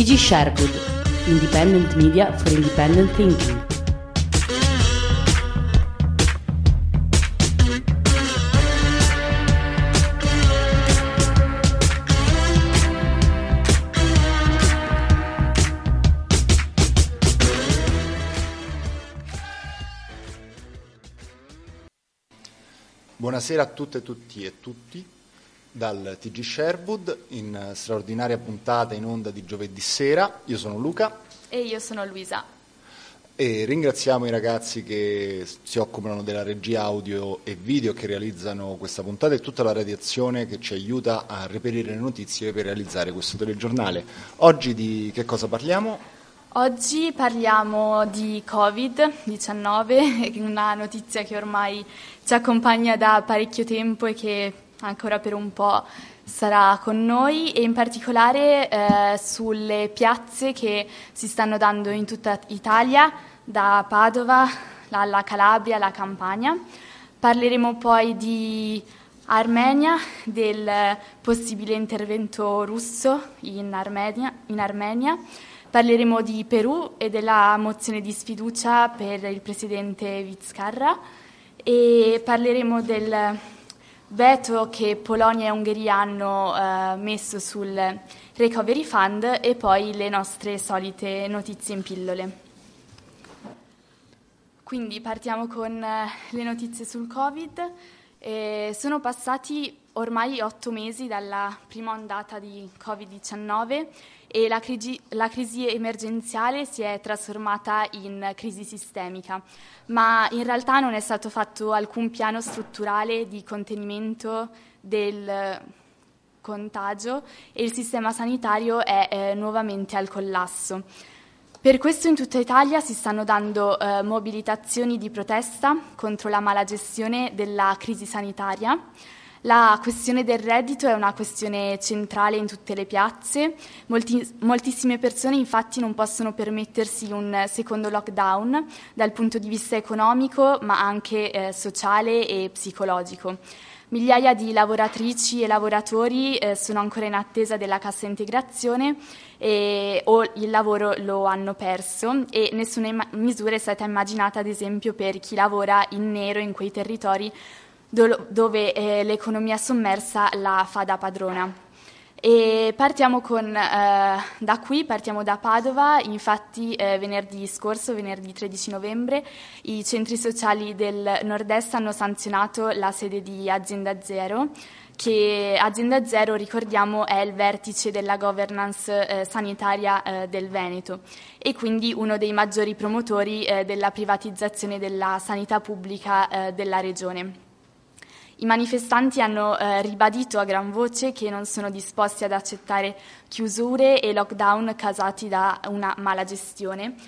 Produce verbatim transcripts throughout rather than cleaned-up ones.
T G Sherwood, Independent Media for Independent Thinking. Buonasera a tutte, tutti e tutti dal T G Sherwood in straordinaria puntata in onda di giovedì sera. Io sono Luca e io sono Luisa e ringraziamo i ragazzi che si occupano della regia audio e video, che realizzano questa puntata, e tutta la redazione che ci aiuta a reperire le notizie per realizzare questo telegiornale. Oggi di che cosa parliamo? Oggi parliamo di covid diciannove, una notizia che ormai ci accompagna da parecchio tempo e che ancora per un po' sarà con noi, e in particolare eh, sulle piazze che si stanno dando in tutta Italia, da Padova alla Calabria alla Campania. Parleremo poi di Armenia, del possibile intervento russo in Armenia. In Armenia. Parleremo di Perù e della mozione di sfiducia per il presidente Vizcarra, e parleremo del veto che Polonia e Ungheria hanno eh, messo sul Recovery Fund, e poi le nostre solite notizie in pillole. Quindi partiamo con eh, le notizie sul Covid. Eh, sono passati ormai otto mesi dalla prima ondata di covid diciannove e la crisi, la crisi emergenziale si è trasformata in crisi sistemica, ma in realtà non è stato fatto alcun piano strutturale di contenimento del contagio e il sistema sanitario è eh, nuovamente al collasso. Per questo in tutta Italia si stanno dando eh, mobilitazioni di protesta contro la malagestione della crisi sanitaria. La questione del reddito è una questione centrale in tutte le piazze. Molti, moltissime persone infatti non possono permettersi un secondo lockdown dal punto di vista economico, ma anche eh, sociale e psicologico. Migliaia di lavoratrici e lavoratori eh, sono ancora in attesa della cassa integrazione e, o il lavoro lo hanno perso, e nessuna im- misura è stata immaginata ad esempio per chi lavora in nero in quei territori do- dove eh, l'economia sommersa la fa da padrona. E partiamo con, eh, da qui, partiamo da Padova. Infatti eh, venerdì scorso, venerdì tredici novembre, i centri sociali del nord-est hanno sanzionato la sede di Azienda Zero, che Azienda Zero, ricordiamo, è il vertice della governance eh, sanitaria eh, del Veneto e quindi uno dei maggiori promotori eh, della privatizzazione della sanità pubblica eh, della regione. I manifestanti hanno eh, ribadito a gran voce che non sono disposti ad accettare chiusure e lockdown causati da una mala gestione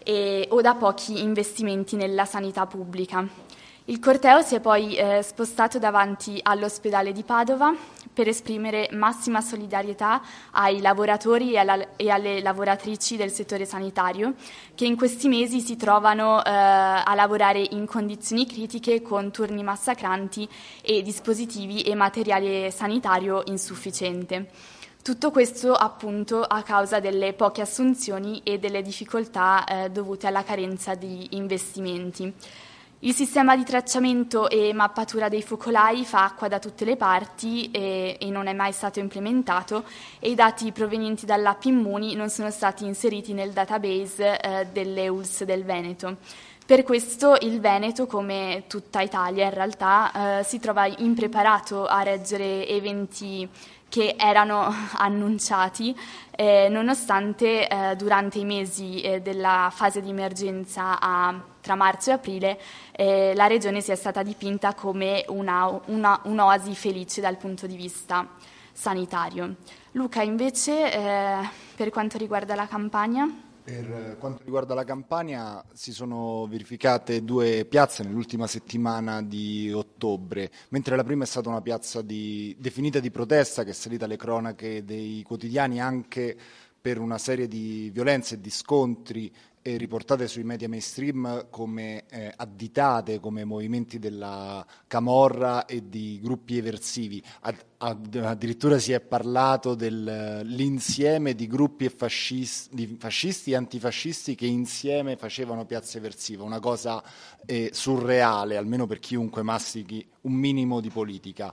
e, o da pochi investimenti nella sanità pubblica. Il corteo si è poi eh, spostato davanti all'ospedale di Padova per esprimere massima solidarietà ai lavoratori e, alla, e alle lavoratrici del settore sanitario, che in questi mesi si trovano eh, a lavorare in condizioni critiche con turni massacranti e dispositivi e materiale sanitario insufficiente. Tutto questo appunto a causa delle poche assunzioni e delle difficoltà eh, dovute alla carenza di investimenti. Il sistema di tracciamento e mappatura dei focolai fa acqua da tutte le parti e, e non è mai stato implementato, e i dati provenienti dall'app Immuni non sono stati inseriti nel database eh, delle U L S del Veneto. Per questo il Veneto, come tutta Italia in realtà, eh, si trova impreparato a reggere eventi che erano annunciati, eh, nonostante eh, durante i mesi eh, della fase di emergenza a, tra marzo e aprile eh, la regione sia stata dipinta come una, una, un'oasi felice dal punto di vista sanitario. Luca, invece, eh, per quanto riguarda la Campania? Per quanto riguarda la Campania, si sono verificate due piazze nell'ultima settimana di ottobre, mentre la prima è stata una piazza di, definita di protesta, che è salita alle cronache dei quotidiani anche per una serie di violenze e di scontri eh, riportate sui media mainstream come eh, additate, come movimenti della camorra e di gruppi eversivi. Ad, ad, addirittura si è parlato dell'insieme di gruppi e fascisti, di fascisti e antifascisti che insieme facevano piazza eversiva, una cosa eh, surreale, almeno per chiunque mastichi un minimo di politica.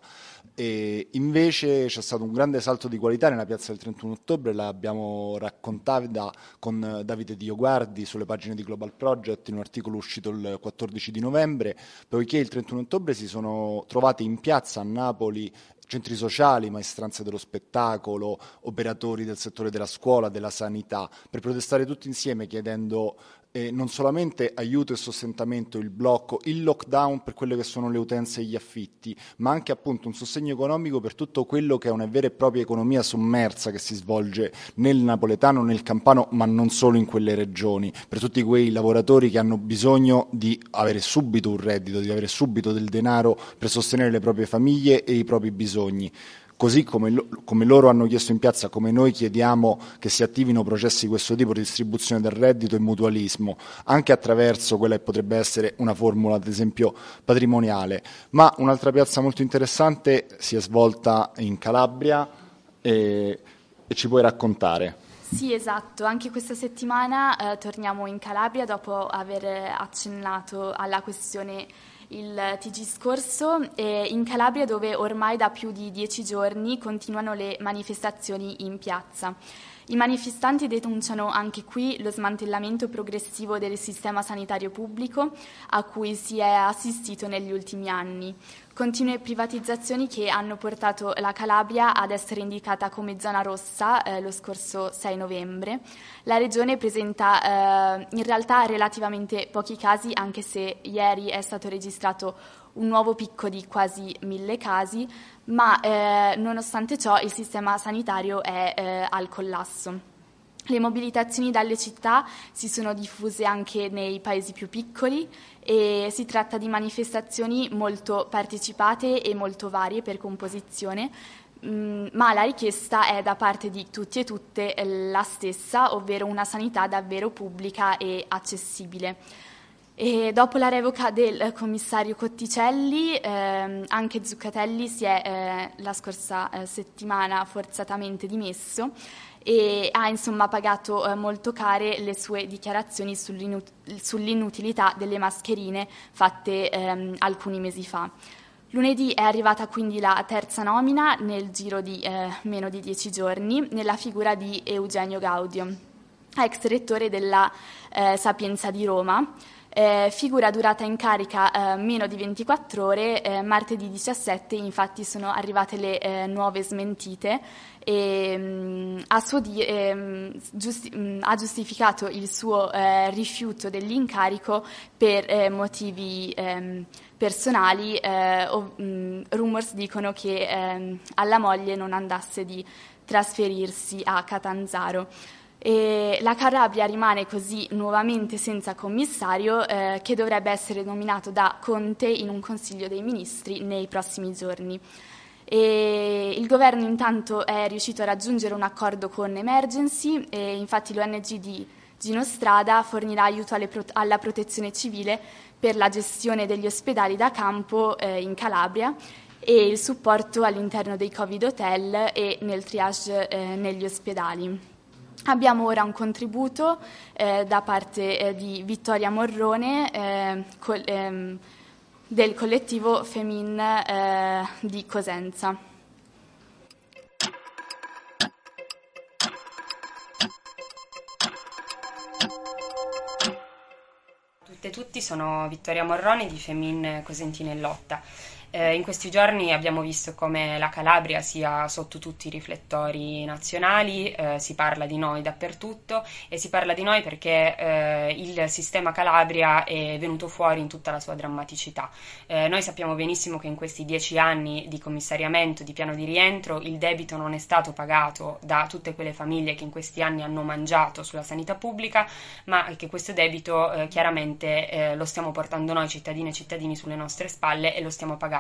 E invece c'è stato un grande salto di qualità nella piazza del trentuno ottobre, l'abbiamo raccontata con Davide Dioguardi sulle pagine di Global Project in un articolo uscito il quattordici di novembre, poiché il trentuno ottobre si sono trovati in piazza a Napoli centri sociali, maestranze dello spettacolo, operatori del settore della scuola, della sanità, per protestare tutti insieme chiedendo eh, non solamente aiuto e sostentamento, il blocco, il lockdown per quelle che sono le utenze e gli affitti, ma anche appunto un sostegno economico per tutto quello che è una vera e propria economia sommersa che si svolge nel napoletano, nel campano, ma non solo in quelle regioni, per tutti quei lavoratori che hanno bisogno di avere subito un reddito, di avere subito del denaro per sostenere le proprie famiglie e i propri bisogni. Così come, lo, come loro hanno chiesto in piazza, come noi chiediamo che si attivino processi di questo tipo di distribuzione del reddito e mutualismo, anche attraverso quella che potrebbe essere una formula, ad esempio, patrimoniale. Ma un'altra piazza molto interessante si è svolta in Calabria e, e ci puoi raccontare. Sì, esatto, anche questa settimana eh, torniamo in Calabria dopo aver accennato alla questione il T G scorso, e in Calabria dove ormai da più di dieci giorni continuano le manifestazioni in piazza. I manifestanti denunciano anche qui lo smantellamento progressivo del sistema sanitario pubblico a cui si è assistito negli ultimi anni. Continue privatizzazioni che hanno portato la Calabria ad essere indicata come zona rossa eh, lo scorso sei novembre. La Regione presenta eh, in realtà relativamente pochi casi, anche se ieri è stato registrato un nuovo picco di quasi mille casi, ma eh, nonostante ciò il sistema sanitario è eh, al collasso. Le mobilitazioni dalle città si sono diffuse anche nei paesi più piccoli e si tratta di manifestazioni molto partecipate e molto varie per composizione, mh, ma la richiesta è da parte di tutti e tutte la stessa, ovvero una sanità davvero pubblica e accessibile. E dopo la revoca del commissario Cotticelli, ehm, anche Zuccatelli si è eh, la scorsa eh, settimana forzatamente dimesso e ha insomma pagato eh, molto care le sue dichiarazioni sull'inut- sull'inutilità delle mascherine fatte ehm, alcuni mesi fa. Lunedì è arrivata quindi la terza nomina nel giro di eh, meno di dieci giorni nella figura di Eugenio Gaudio, ex rettore della eh, Sapienza di Roma. Eh, figura durata in carica eh, meno di ventiquattro ore, eh, martedì diciassette infatti sono arrivate le eh, nuove smentite e mh, a suo di- eh, giusti- mh, ha giustificato il suo eh, rifiuto dell'incarico per eh, motivi eh, personali. eh, o, mh, rumors dicono che eh, alla moglie non andasse di trasferirsi a Catanzaro. E la Calabria rimane così nuovamente senza commissario eh, che dovrebbe essere nominato da Conte in un Consiglio dei Ministri nei prossimi giorni. E il governo intanto è riuscito a raggiungere un accordo con Emergency e infatti l'O N G di Gino Strada fornirà aiuto alle pro- alla protezione civile per la gestione degli ospedali da campo eh, in Calabria e il supporto all'interno dei Covid hotel e nel triage eh, negli ospedali. Abbiamo ora un contributo eh, da parte eh, di Vittoria Morrone eh, col, ehm, del collettivo Femin eh, di Cosenza. Tutte e tutti, sono Vittoria Morrone di Femin Cosentino in Lotta. Eh, in questi giorni abbiamo visto come la Calabria sia sotto tutti i riflettori nazionali, eh, si parla di noi dappertutto e si parla di noi perché eh, il sistema Calabria è venuto fuori in tutta la sua drammaticità. Eh, noi sappiamo benissimo che in questi dieci anni di commissariamento, di piano di rientro, il debito non è stato pagato da tutte quelle famiglie che in questi anni hanno mangiato sulla sanità pubblica, ma che questo debito eh, chiaramente eh, lo stiamo portando noi cittadine e cittadini sulle nostre spalle e lo stiamo pagando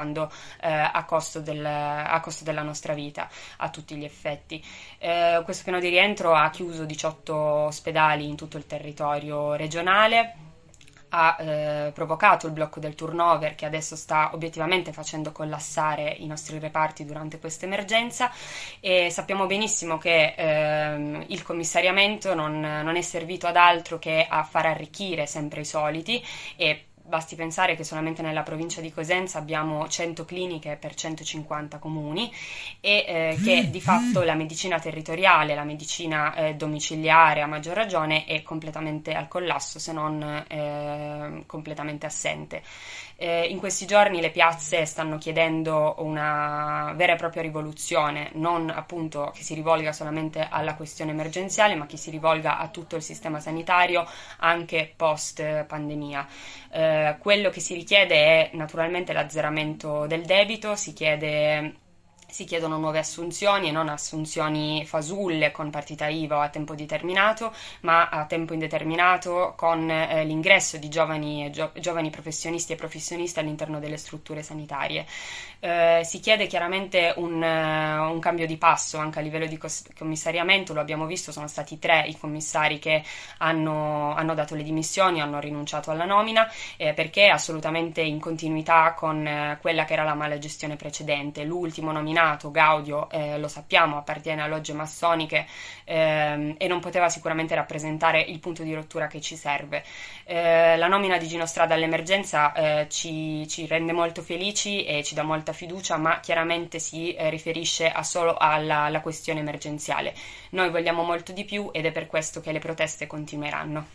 diventando eh, a costo del, a costo della nostra vita a tutti gli effetti. Eh, questo piano di rientro ha chiuso diciotto ospedali in tutto il territorio regionale, ha eh, provocato il blocco del turnover che adesso sta obiettivamente facendo collassare i nostri reparti durante questa emergenza, e sappiamo benissimo che ehm, il commissariamento non, non è servito ad altro che a far arricchire sempre i soliti, e basti pensare che solamente nella provincia di Cosenza abbiamo cento cliniche per centocinquanta comuni e eh, che di fatto la medicina territoriale, la medicina eh, domiciliare a maggior ragione è completamente al collasso, se non eh, completamente assente. Eh, in questi giorni le piazze stanno chiedendo una vera e propria rivoluzione, non appunto che si rivolga solamente alla questione emergenziale, ma che si rivolga a tutto il sistema sanitario anche post pandemia. Eh, quello che si richiede è naturalmente l'azzeramento del debito, si chiede Si chiedono nuove assunzioni e non assunzioni fasulle con partita I V A a tempo determinato, ma a tempo indeterminato con eh, l'ingresso di giovani, gio- giovani professionisti e professionisti all'interno delle strutture sanitarie. Eh, si chiede chiaramente un, uh, un cambio di passo anche a livello di cos- commissariamento. Lo abbiamo visto, sono stati tre i commissari che hanno, hanno dato le dimissioni, hanno rinunciato alla nomina, eh, perché è assolutamente in continuità con eh, quella che era la mala gestione precedente. L'ultimo nominato, Gaudio, eh, lo sappiamo, appartiene a logge massoniche ehm, e non poteva sicuramente rappresentare il punto di rottura che ci serve. Eh, la nomina di Gino Strada all'emergenza eh, ci, ci rende molto felici e ci dà molta fiducia, ma chiaramente si eh, riferisce a solo alla, alla questione emergenziale. Noi vogliamo molto di più ed è per questo che le proteste continueranno.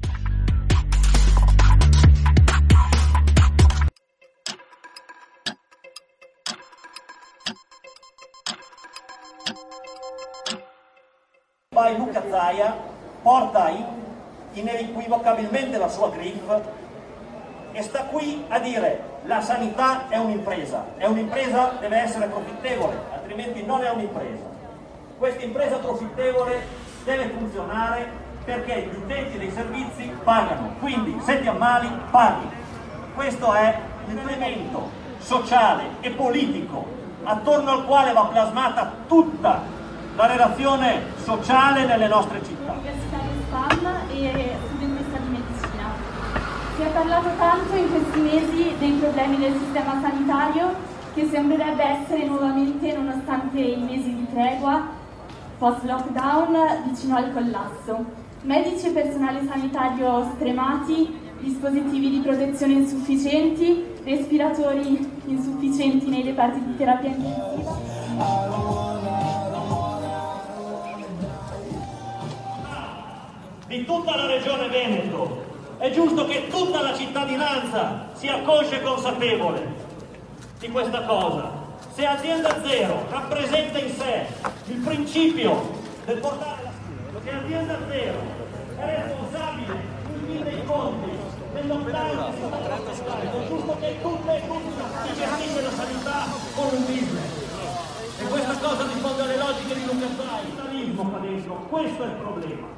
Vai Luca Zaia porta inequivocabilmente la sua griffe e sta qui a dire: la sanità è un'impresa, è un'impresa, deve essere profittevole, altrimenti non è un'impresa. Questa impresa profittevole deve funzionare perché gli utenti dei servizi pagano, quindi se ti ammali paghi. Questo è l'elemento sociale e politico attorno al quale va plasmata tutta la relazione sociale nelle nostre città. Universitario SPAM e studentessa di medicina. Si è parlato tanto in questi mesi dei problemi del sistema sanitario, che sembrerebbe essere nuovamente, nonostante i mesi di tregua post-lockdown, vicino al collasso. Medici e personale sanitario stremati, dispositivi di protezione insufficienti, respiratori insufficienti nei reparti di terapia intensiva. Di tutta la regione Veneto è giusto che tutta la cittadinanza sia conscia e consapevole di questa cosa. Se Azienda Zero rappresenta in sé il principio del portare la se Azienda Zero è responsabile in fin dei conti del lockdown che si sta facendo, è giusto che tutte e tutti si gestisce la sanità con un business. E questa cosa risponde alle logiche di Luca Zaia, il capitalismo qua dentro, questo è il problema.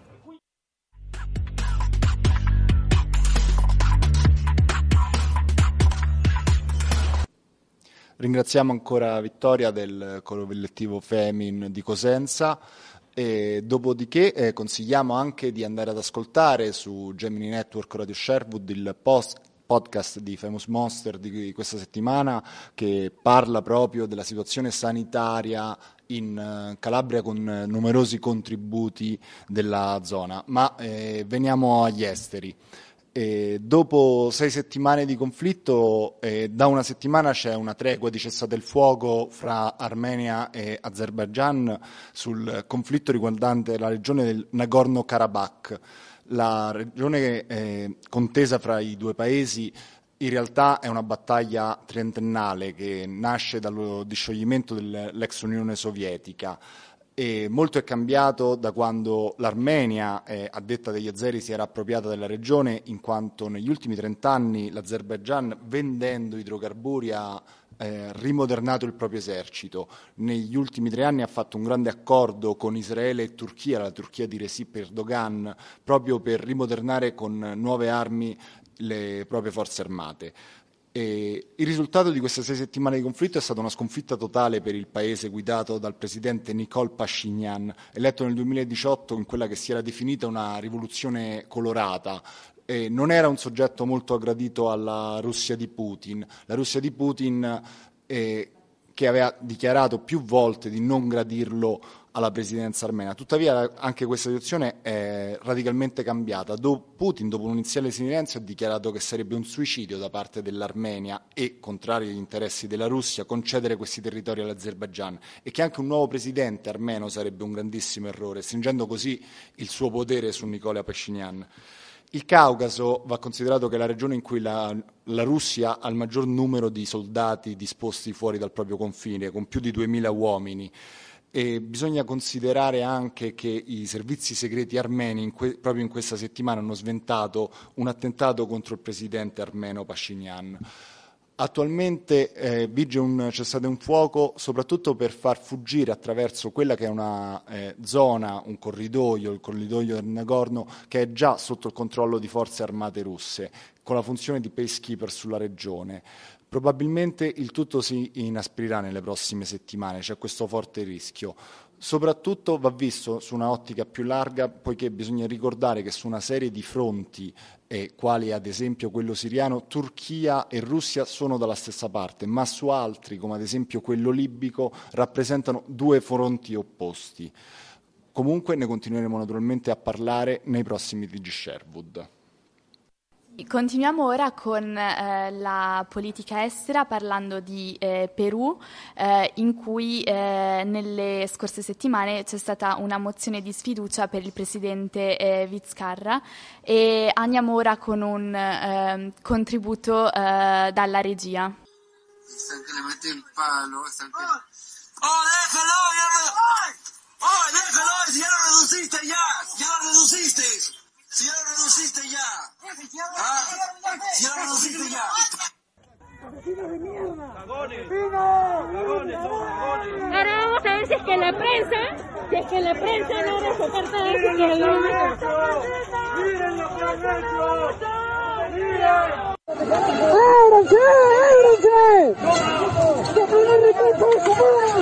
Ringraziamo ancora Vittoria del collettivo Femin di Cosenza e dopodiché eh, consigliamo anche di andare ad ascoltare su Gemini Network Radio Sherwood il post podcast di Famous Monster di questa settimana, che parla proprio della situazione sanitaria in Calabria con numerosi contributi della zona. Ma eh, veniamo agli esteri. E dopo sei settimane di conflitto, eh, da una settimana c'è una tregua di cessate il fuoco fra Armenia e Azerbaigian sul conflitto riguardante la regione del Nagorno-Karabakh. La regione eh, contesa fra i due paesi in realtà è una battaglia trentennale che nasce dallo discioglimento dell'ex Unione Sovietica. E molto è cambiato da quando l'Armenia, eh, a detta degli azeri, si era appropriata della regione, in quanto negli ultimi trent'anni l'Azerbaigian, vendendo idrocarburi, ha eh, rimodernato il proprio esercito. Negli ultimi tre anni ha fatto un grande accordo con Israele e Turchia, la Turchia di Recep Erdogan, proprio per rimodernare con nuove armi le proprie forze armate. E il risultato di queste sei settimane di conflitto è stata una sconfitta totale per il paese guidato dal presidente Nikol Pashinyan, eletto nel duemiladiciotto in quella che si era definita una rivoluzione colorata. E non era un soggetto molto aggradito alla Russia di Putin. La Russia di Putin eh, che aveva dichiarato più volte di non gradirlo alla presidenza armena. Tuttavia anche questa situazione è radicalmente cambiata. Do, Putin, dopo un iniziale silenzio, ha dichiarato che sarebbe un suicidio da parte dell'Armenia e, contrario agli interessi della Russia, concedere questi territori all'Azerbaigian, e che anche un nuovo presidente armeno sarebbe un grandissimo errore, stringendo così il suo potere su Nicola Pashinyan. Il Caucaso va considerato che è la regione in cui la, la Russia ha il maggior numero di soldati disposti fuori dal proprio confine, con più di duemila uomini. E bisogna considerare anche che i servizi segreti armeni in que- proprio in questa settimana hanno sventato un attentato contro il presidente armeno Pashinyan. Attualmente eh, vige un cessate un fuoco soprattutto per far fuggire attraverso quella che è una eh, zona, un corridoio, il corridoio del Nagorno, che è già sotto il controllo di forze armate russe, con la funzione di peacekeeper sulla regione. Probabilmente il tutto si inasprirà nelle prossime settimane, c'è questo forte rischio. Soprattutto va visto su una ottica più larga, poiché bisogna ricordare che su una serie di fronti, eh, quali ad esempio quello siriano, Turchia e Russia sono dalla stessa parte, ma su altri, come ad esempio quello libico, rappresentano due fronti opposti. Comunque ne continueremo naturalmente a parlare nei prossimi T G Sherwood. Continuiamo ora con eh, la politica estera parlando di eh, Perù, eh, in cui eh, nelle scorse settimane c'è stata una mozione di sfiducia per il presidente eh, Vizcarra, e andiamo ora con un eh, contributo eh, dalla regia. Están que le meten el palo, están que... ¡Oh, déjalo! Ya no... ¡Oh, déjalo! ¡Si ya lo reduciste ya! ¡Ya lo reduciste! ¡Si ya lo reduciste ya! ¿Ah? ¡Si ya lo reduciste ya! ¡Asesinos de mierda! ¡Cagones! ¡Cagones! Ahora vamos a ver si es que la prensa, si es que la prensa no reporta eso que el ¡miren lo que han hecho! ¡Miren! ¡Ábranse! ¡Ábranse! ¡Que ponen recursos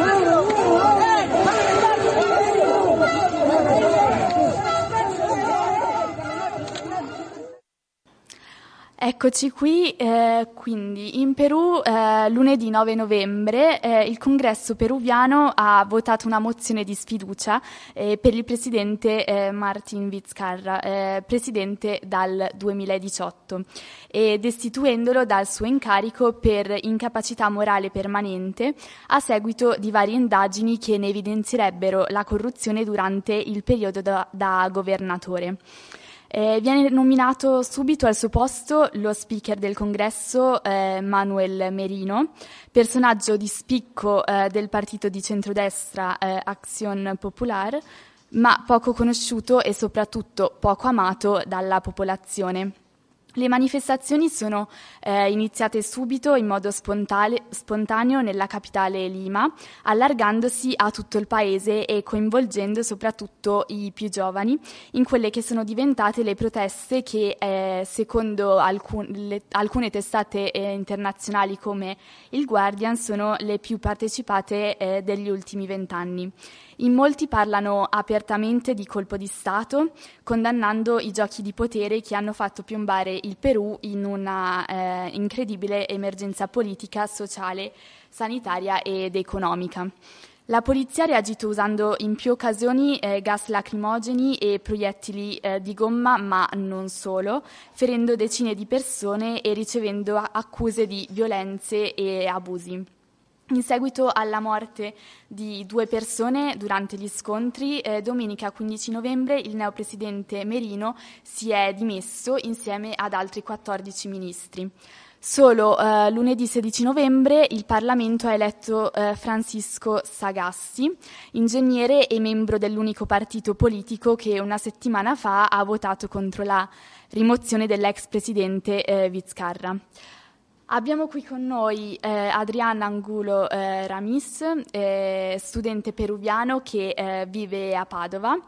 Eccoci qui, eh, quindi in Perù eh, lunedì nove novembre eh, il Congresso peruviano ha votato una mozione di sfiducia eh, per il presidente eh, Martín Vizcarra, eh, presidente dal duemiladiciotto, e destituendolo dal suo incarico per incapacità morale permanente a seguito di varie indagini che ne evidenzierebbero la corruzione durante il periodo da, da governatore. Eh, viene nominato subito al suo posto lo speaker del congresso eh, Manuel Merino, personaggio di spicco eh, del partito di centrodestra eh, Acción Popular, ma poco conosciuto e soprattutto poco amato dalla popolazione. Le manifestazioni sono eh, iniziate subito in modo spontane- spontaneo nella capitale Lima, allargandosi a tutto il paese e coinvolgendo soprattutto i più giovani in quelle che sono diventate le proteste che, eh, secondo alcun- le- alcune testate eh, internazionali come il Guardian, sono le più partecipate eh, degli ultimi vent'anni. In molti parlano apertamente di colpo di Stato, condannando i giochi di potere che hanno fatto piombare il Perù in una eh, incredibile emergenza politica, sociale, sanitaria ed economica. La polizia ha reagito usando in più occasioni eh, gas lacrimogeni e proiettili eh, di gomma, ma non solo, ferendo decine di persone e ricevendo accuse di violenze e abusi. In seguito alla morte di due persone durante gli scontri, eh, domenica quindici novembre il neopresidente Merino si è dimesso insieme ad altri quattordici ministri. Solo eh, lunedì sedici novembre il Parlamento ha eletto eh, Francisco Sagasti, ingegnere e membro dell'unico partito politico che una settimana fa ha votato contro la rimozione dell'ex presidente eh, Vizcarra. Abbiamo qui con noi eh, Adrián Angulo eh, Ramis, eh, studente peruviano che eh, vive a Padova.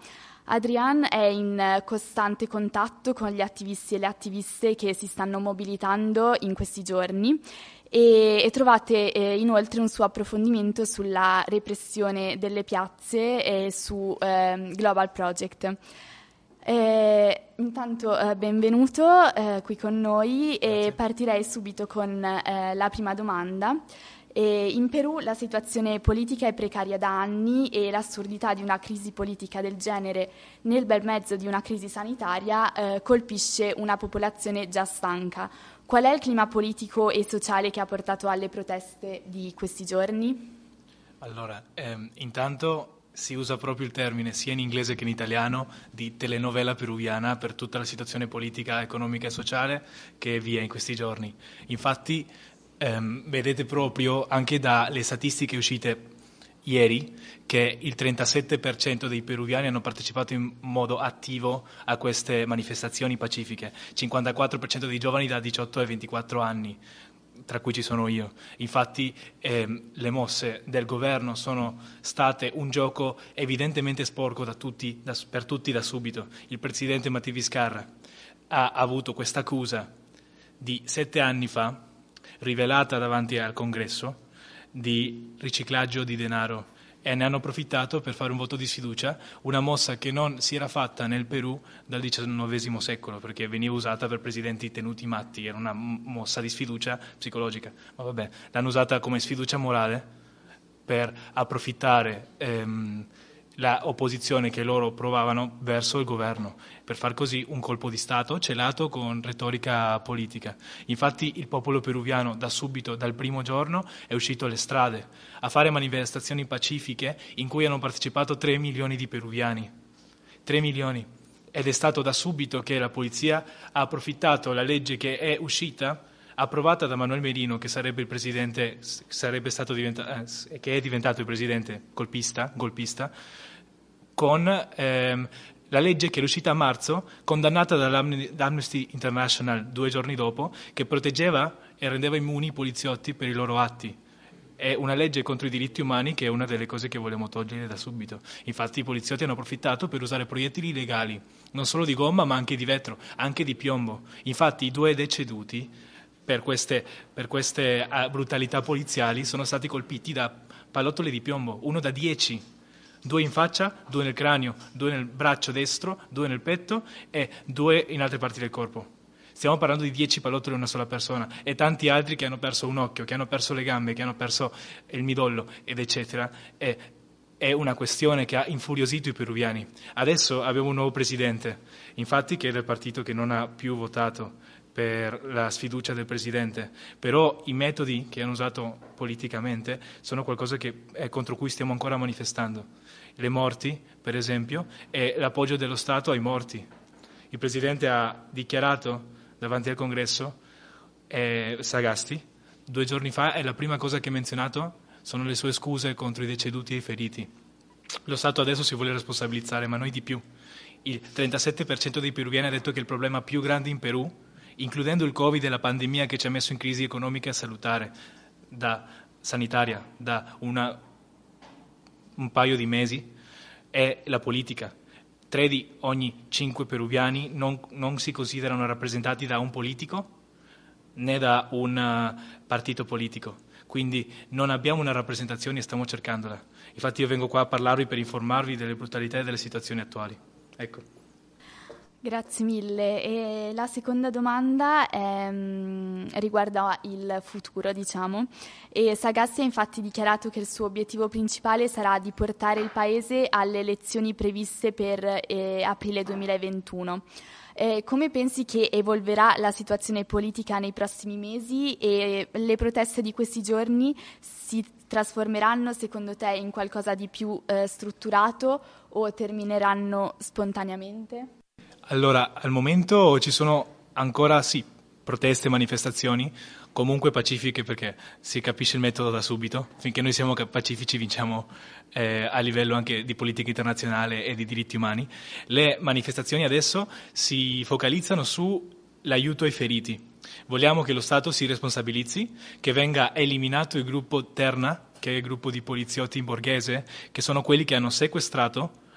Adrian è in costante contatto con gli attivisti e le attiviste che si stanno mobilitando in questi giorni e, e trovate eh, inoltre un suo approfondimento sulla repressione delle piazze e su eh, Global Project. Eh, intanto eh, benvenuto eh, qui con noi. Grazie. E partirei subito con eh, la prima domanda. E in Perù la situazione politica è precaria da anni e l'assurdità di una crisi politica del genere nel bel mezzo di una crisi sanitaria eh, colpisce una popolazione già stanca. Qual è il clima politico e sociale che ha portato alle proteste di questi giorni? Allora, ehm, intanto si usa proprio il termine, sia in inglese che in italiano, di telenovela peruviana per tutta la situazione politica, economica e sociale che vi è in questi giorni. Infatti, ehm, vedete proprio anche dalle statistiche uscite ieri che il trentasette per cento dei peruviani hanno partecipato in modo attivo a queste manifestazioni pacifiche, cinquantaquattro per cento dei giovani da diciotto ai ventiquattro anni, tra cui ci sono io. Infatti ehm, le mosse del governo sono state un gioco evidentemente sporco da tutti, da, per tutti da subito. Il presidente Matteo Vizcarra ha avuto questa accusa di sette anni fa, rivelata davanti al Congresso, di riciclaggio di denaro, e ne hanno approfittato per fare un voto di sfiducia, una mossa che non si era fatta nel Perù dal diciannovesimo secolo, perché veniva usata per presidenti tenuti matti, era una mossa di sfiducia psicologica, ma vabbè, l'hanno usata come sfiducia morale per approfittare ehm, la opposizione che loro provavano verso il governo, per far così un colpo di Stato celato con retorica politica. Infatti il popolo peruviano da subito, dal primo giorno, è uscito alle strade a fare manifestazioni pacifiche in cui hanno partecipato tre milioni di peruviani. tre milioni. Ed è stato da subito che la polizia ha approfittato la legge che è uscita, approvata da Manuel Merino, che sarebbe il presidente, sarebbe stato diventa, eh, che è diventato il presidente golpista, golpista con ehm, la legge che è uscita a marzo, condannata dall'Amnesty International due giorni dopo, che proteggeva e rendeva immuni i poliziotti per i loro atti. È una legge contro i diritti umani che è una delle cose che vogliamo togliere da subito. Infatti i poliziotti hanno approfittato per usare proiettili illegali, non solo di gomma ma anche di vetro, anche di piombo. Infatti i due deceduti per queste, per queste brutalità poliziali sono stati colpiti da pallottole di piombo, uno da dieci, due in faccia, due nel cranio, due nel braccio destro, due nel petto e due in altre parti del corpo. Stiamo parlando di dieci pallottole in una sola persona e tanti altri che hanno perso un occhio, che hanno perso le gambe, che hanno perso il midollo ed eccetera. E, è una questione che ha infuriosito i peruviani. Adesso abbiamo un nuovo presidente, infatti, che è del partito che non ha più votato per la sfiducia del presidente, però i metodi che hanno usato politicamente sono qualcosa che è contro cui stiamo ancora manifestando. Le morti, per esempio, e l'appoggio dello Stato ai morti. Il presidente ha dichiarato davanti al Congresso, eh, Sagasti, due giorni fa, e la prima cosa che ha menzionato sono le sue scuse contro i deceduti e i feriti. Lo Stato adesso si vuole responsabilizzare, ma noi di più. Il trentasette per cento dei peruviani ha detto che il problema più grande in Perù, includendo il Covid e la pandemia che ci ha messo in crisi economica e salutare, da sanitaria, da una, un paio di mesi, è la politica. Tre di ogni cinque peruviani non, non si considerano rappresentati da un politico né da un partito politico. Quindi non abbiamo una rappresentazione e stiamo cercandola. Infatti io vengo qua a parlarvi per informarvi delle brutalità e delle situazioni attuali. Ecco. Grazie mille. E la seconda domanda è, mh, riguarda il futuro, diciamo. E Sagasti ha infatti dichiarato che il suo obiettivo principale sarà di portare il Paese alle elezioni previste per eh, aprile duemilaventuno. Eh, come pensi che evolverà la situazione politica nei prossimi mesi e le proteste di questi giorni si trasformeranno secondo te in qualcosa di più eh, strutturato o termineranno spontaneamente? Allora, al momento ci sono ancora, sì, proteste, manifestazioni, comunque pacifiche, perché si capisce il metodo da subito. Finché noi siamo pacifici vinciamo eh, a livello anche di politica internazionale e di diritti umani. Le manifestazioni adesso si focalizzano sull'aiuto ai feriti. Vogliamo che lo Stato si responsabilizzi, che venga eliminato il gruppo Terna, che è il gruppo di poliziotti in borghese, che sono quelli che hanno sequestrato,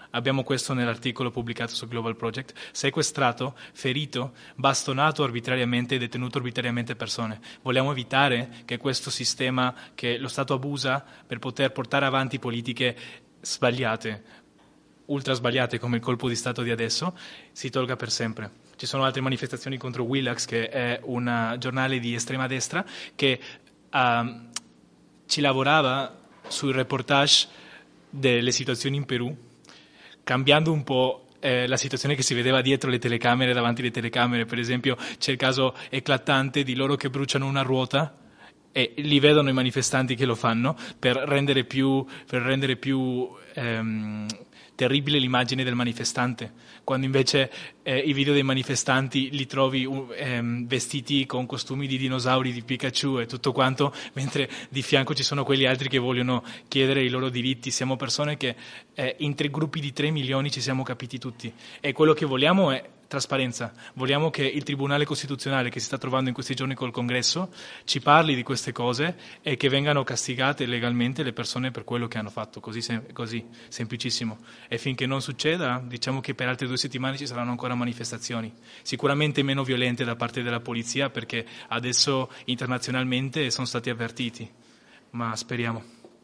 Abbiamo questo nell'articolo pubblicato su Global Project: sequestrato, ferito, bastonato arbitrariamente e detenuto arbitrariamente persone. Vogliamo evitare che questo sistema, che lo Stato abusa per poter portare avanti politiche sbagliate, ultra sbagliate come il colpo di Stato di adesso, si tolga per sempre. Ci sono altre manifestazioni contro Willax, che è un giornale di estrema destra che uh, ci lavorava sul reportage delle situazioni in Perù, cambiando un po' eh, la situazione che si vedeva dietro le telecamere, davanti alle telecamere. Per esempio c'è il caso eclatante di loro che bruciano una ruota e li vedono i manifestanti che lo fanno per rendere più, per rendere più ehm, terribile l'immagine del manifestante, quando invece eh, i video dei manifestanti li trovi uh, ehm, vestiti con costumi di dinosauri, di Pikachu e tutto quanto, mentre di fianco ci sono quelli altri che vogliono chiedere i loro diritti. Siamo persone che eh, in tre gruppi di tre milioni ci siamo capiti tutti, e quello che vogliamo è trasparenza. Vogliamo che il Tribunale Costituzionale, che si sta trovando in questi giorni col Congresso, ci parli di queste cose e che vengano castigate legalmente le persone per quello che hanno fatto, così, sem- così semplicissimo. E finché non succeda, diciamo che per altre due settimane ci saranno ancora manifestazioni, sicuramente meno violente da parte della polizia, perché adesso internazionalmente sono stati avvertiti, ma speriamo.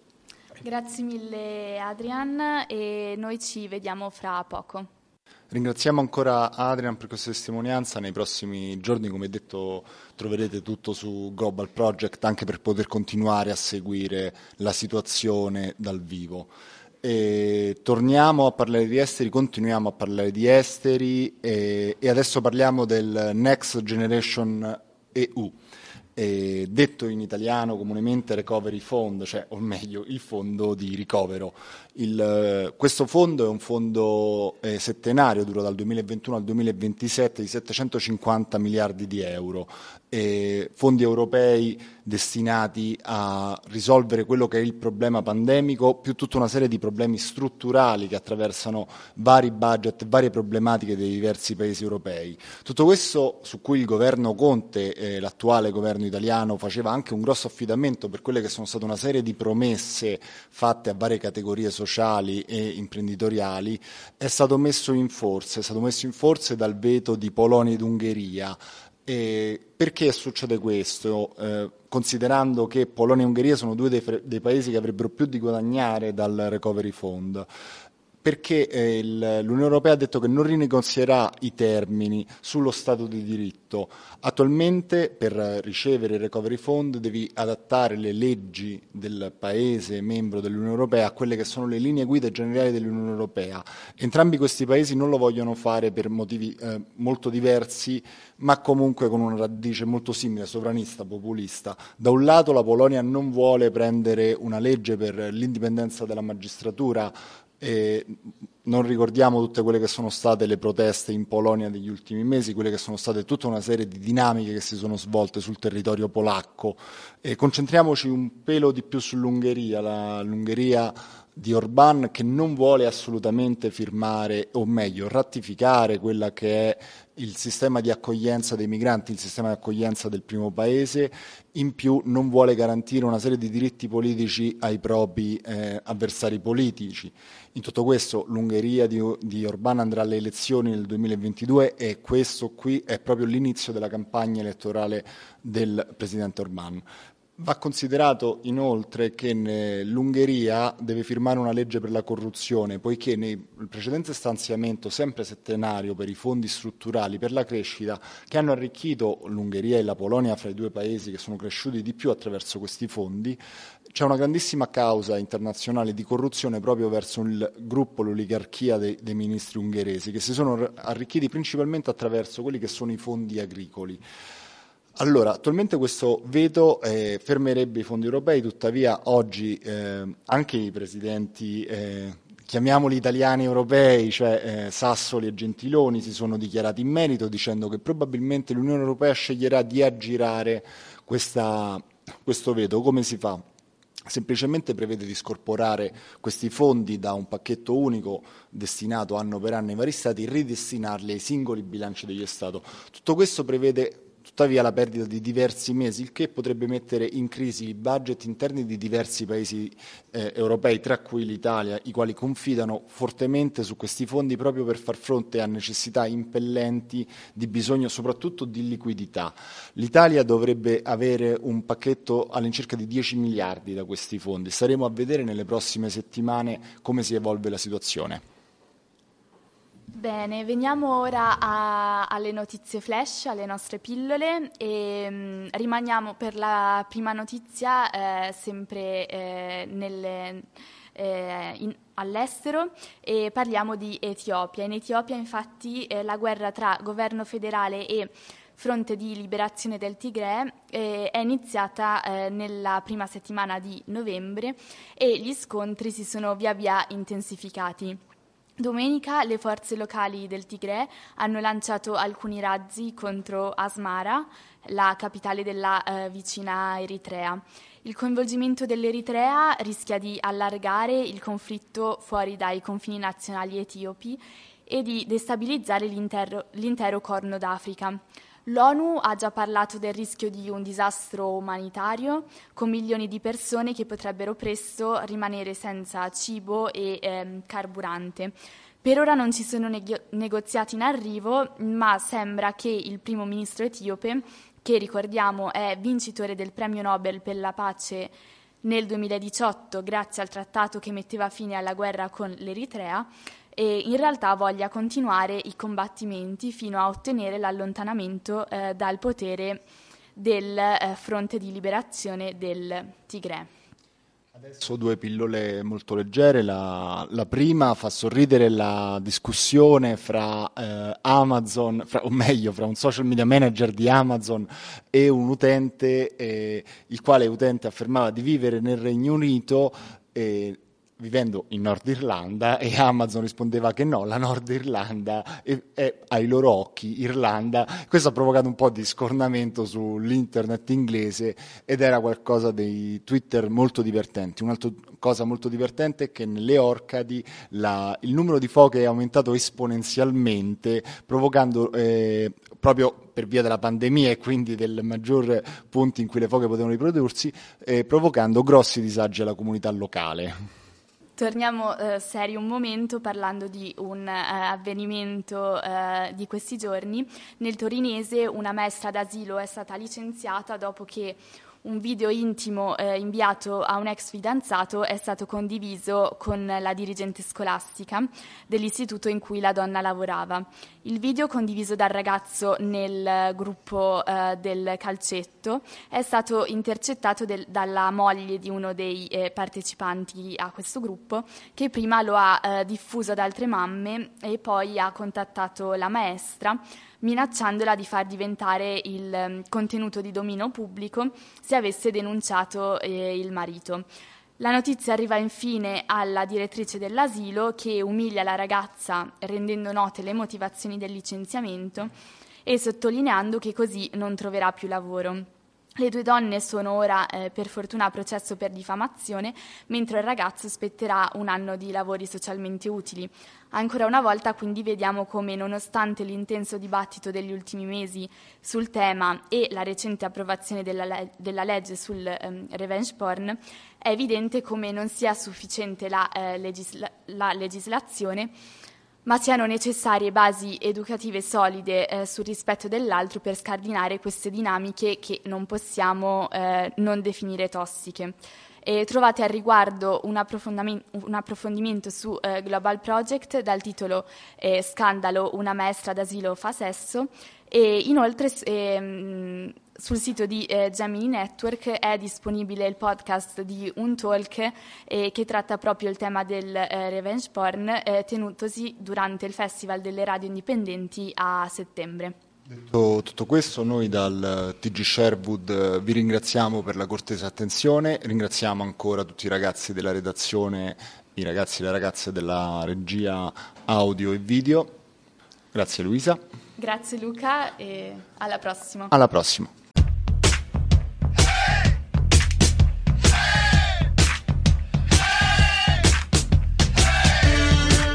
Grazie mille Adrian, e noi ci vediamo fra poco. Ringraziamo ancora Adrian per questa testimonianza. Nei prossimi giorni, come detto, troverete tutto su Global Project, anche per poter continuare a seguire la situazione dal vivo. E torniamo a parlare di esteri, continuiamo a parlare di esteri e, e adesso parliamo del Next Generation E U. E detto in italiano comunemente Recovery Fund, cioè o meglio il fondo di ricovero. Il, questo fondo è un fondo eh, settenario, dura dal duemilaventuno al duemilaventisette, di settecentocinquanta miliardi di euro, eh, fondi europei destinati a risolvere quello che è il problema pandemico, più tutta una serie di problemi strutturali che attraversano vari budget, varie problematiche dei diversi paesi europei. Tutto questo su cui il governo Conte, eh, l'attuale governo italiano, faceva anche un grosso affidamento per quelle che sono state una serie di promesse fatte a varie categorie sociali e imprenditoriali, è stato messo in forza, è stato messo in forza dal veto di Polonia ed Ungheria. E perché succede questo? Eh, considerando che Polonia e Ungheria sono due dei, fre- dei paesi che avrebbero più di guadagnare dal Recovery Fund. Perché eh, il, l'Unione Europea ha detto che non rinegozierà i termini sullo Stato di diritto. Attualmente per ricevere il Recovery Fund devi adattare le leggi del Paese membro dell'Unione Europea a quelle che sono le linee guida generali dell'Unione Europea. Entrambi questi paesi non lo vogliono fare per motivi eh, molto diversi, ma comunque con una radice molto simile, sovranista, populista. Da un lato la Polonia non vuole prendere una legge per l'indipendenza della magistratura. E non ricordiamo tutte quelle che sono state le proteste in Polonia degli ultimi mesi, quelle che sono state tutta una serie di dinamiche che si sono svolte sul territorio polacco. E concentriamoci un pelo di più sull'Ungheria, la, l'Ungheria di Orbán, che non vuole assolutamente firmare, o meglio ratificare quella che è il sistema di accoglienza dei migranti, il sistema di accoglienza del primo paese. In più non vuole garantire una serie di diritti politici ai propri eh, avversari politici. In tutto questo l'Ungheria di, di Orbán andrà alle elezioni nel duemilaventidue e questo qui è proprio l'inizio della campagna elettorale del presidente Orbán. Va considerato inoltre che l'Ungheria deve firmare una legge per la corruzione, poiché nel precedente stanziamento, sempre settenario, per i fondi strutturali per la crescita, che hanno arricchito l'Ungheria e la Polonia fra i due paesi che sono cresciuti di più attraverso questi fondi, c'è una grandissima causa internazionale di corruzione proprio verso il gruppo, l'oligarchia dei, dei ministri ungheresi, che si sono arricchiti principalmente attraverso quelli che sono i fondi agricoli. Allora, attualmente questo veto eh, fermerebbe i fondi europei, tuttavia oggi eh, anche i presidenti, eh, chiamiamoli italiani europei, cioè eh, Sassoli e Gentiloni, si sono dichiarati in merito dicendo che probabilmente l'Unione Europea sceglierà di aggirare questa, questo veto. Come si fa? Semplicemente prevede di scorporare questi fondi da un pacchetto unico destinato anno per anno ai vari Stati e ridestinarli ai singoli bilanci degli Stati. Tutto questo prevede tuttavia la perdita di diversi mesi, il che potrebbe mettere in crisi i budget interni di diversi paesi eh, europei, tra cui l'Italia, i quali confidano fortemente su questi fondi proprio per far fronte a necessità impellenti di bisogno soprattutto di liquidità. L'Italia dovrebbe avere un pacchetto all'incirca di dieci miliardi da questi fondi. Staremo a vedere nelle prossime settimane come si evolve la situazione. Bene, veniamo ora a, alle notizie flash, alle nostre pillole e mh, rimaniamo per la prima notizia eh, sempre eh, nelle, eh, in, all'estero e parliamo di Etiopia. In Etiopia infatti eh, la guerra tra governo federale e Fronte di Liberazione del Tigre eh, è iniziata eh, nella prima settimana di novembre e gli scontri si sono via via intensificati. Domenica le forze locali del Tigre hanno lanciato alcuni razzi contro Asmara, la capitale della eh, vicina Eritrea. Il coinvolgimento dell'Eritrea rischia di allargare il conflitto fuori dai confini nazionali etiopi e di destabilizzare l'intero, l'intero Corno d'Africa. L'ONU ha già parlato del rischio di un disastro umanitario con milioni di persone che potrebbero presto rimanere senza cibo e ehm, carburante. Per ora non ci sono neg- negoziati in arrivo, ma sembra che il primo ministro etiope, che ricordiamo è vincitore del premio Nobel per la pace nel duemiladiciotto grazie al trattato che metteva fine alla guerra con l'Eritrea, e in realtà voglia continuare i combattimenti fino a ottenere l'allontanamento eh, dal potere del eh, Fronte di Liberazione del Tigre. Adesso due pillole molto leggere. La, la prima fa sorridere la discussione fra eh, Amazon, fra, o meglio, fra un social media manager di Amazon e un utente, eh, il quale utente affermava di vivere nel Regno Unito eh, vivendo in Nord Irlanda, e Amazon rispondeva che no, la Nord Irlanda è, è ai loro occhi Irlanda. Questo ha provocato un po' di scornamento sull'internet inglese ed era qualcosa dei Twitter molto divertenti. Un'altra cosa molto divertente è che nelle Orcadi la, il numero di foche è aumentato esponenzialmente, provocando eh, proprio per via della pandemia e quindi del maggior punto in cui le foche potevano riprodursi, eh, provocando grossi disagi alla comunità locale. Torniamo eh, seri un momento parlando di un eh, avvenimento eh, di questi giorni. Nel torinese una maestra d'asilo è stata licenziata dopo che un video intimo eh, inviato a un ex fidanzato è stato condiviso con la dirigente scolastica dell'istituto in cui la donna lavorava. Il video, condiviso dal ragazzo nel gruppo eh, del calcetto, è stato intercettato del, dalla moglie di uno dei eh, partecipanti a questo gruppo, che prima lo ha eh, diffuso ad altre mamme e poi ha contattato la maestra, minacciandola di far diventare il um, contenuto di dominio pubblico se avesse denunciato eh, il marito. La notizia arriva infine alla direttrice dell'asilo, che umilia la ragazza rendendo note le motivazioni del licenziamento e sottolineando che così non troverà più lavoro. Le due donne sono ora eh, per fortuna a processo per diffamazione, mentre il ragazzo spetterà un anno di lavori socialmente utili. Ancora una volta quindi vediamo come, nonostante l'intenso dibattito degli ultimi mesi sul tema e la recente approvazione della, le- della legge sul um, revenge porn, è evidente come non sia sufficiente la, eh, legisla- la legislazione, ma siano necessarie basi educative solide eh, sul rispetto dell'altro per scardinare queste dinamiche che non possiamo eh, non definire tossiche. E trovate al riguardo un, approfondimento, un approfondimento su eh, Global Project dal titolo eh, Scandalo, una maestra d'asilo fa sesso, e inoltre eh, sul sito di eh, Gemini Network è disponibile il podcast di Un Talk eh, che tratta proprio il tema del eh, revenge porn, eh, tenutosi durante il Festival delle Radio Indipendenti a settembre. Detto tutto questo, noi dal T G Sherwood vi ringraziamo per la cortese attenzione, ringraziamo ancora tutti i ragazzi della redazione, i ragazzi e le ragazze della regia audio e video. Grazie Luisa. Grazie Luca e alla prossima. Alla prossima.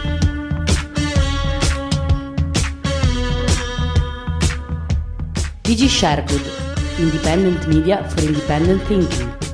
T G G Sherwood, Independent Media for Independent Thinking.